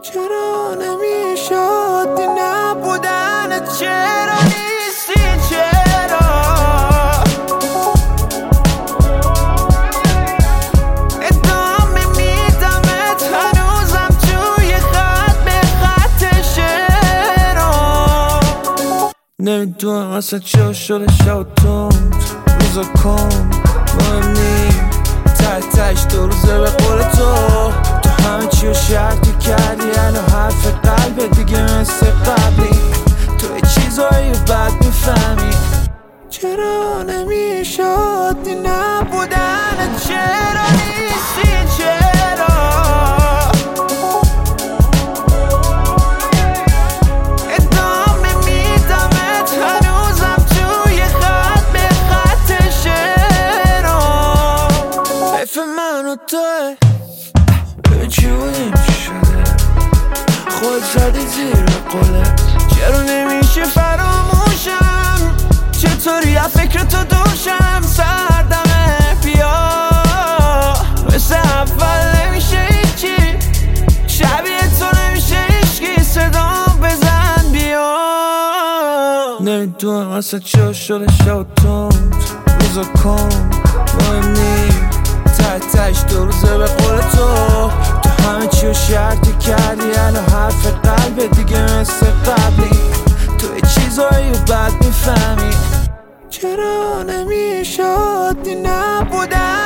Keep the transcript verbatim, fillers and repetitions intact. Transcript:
چرا نمیشد دی نبودن؟ چرا نیستی؟ چرا ادامه میدمت هنوزم توی خط به خط شعرها. نمیدونم اصلا چرا شده شب تند روزا کن مهم نیم ته تهش دو روزه به قول تو تو همه چی رو شرطی کردی الان حرف قلبه دیگه مثل قبلی تو یه چیزایی رو بد میفهمی. چرا نمیشد دی نبودن؟ چرا نیستی؟ چرا ادامه میدمت هنوزم توی خط به خط شعرها. حیف من و توه ببین چی بودیم چی شده خود زدی زیر قلت. چرا نمیشه فراموشم؟ چطوری از فکر تو دوشم؟ سردمه بیا مثل اول نمیشه هیچی شبیه تو نمیشه هیچکی صدام بزن بیا. نمیدونم اصلا چرا شده شب تند روزا کن مهم نیم ته تهش دو روزه به قول تو تو همه چی رو شرطی کردی الان حرف قلبه دیگه مثل قبلی تو یه چیزایی رو بد میفهمی. چرا نمیشد دی نبودن؟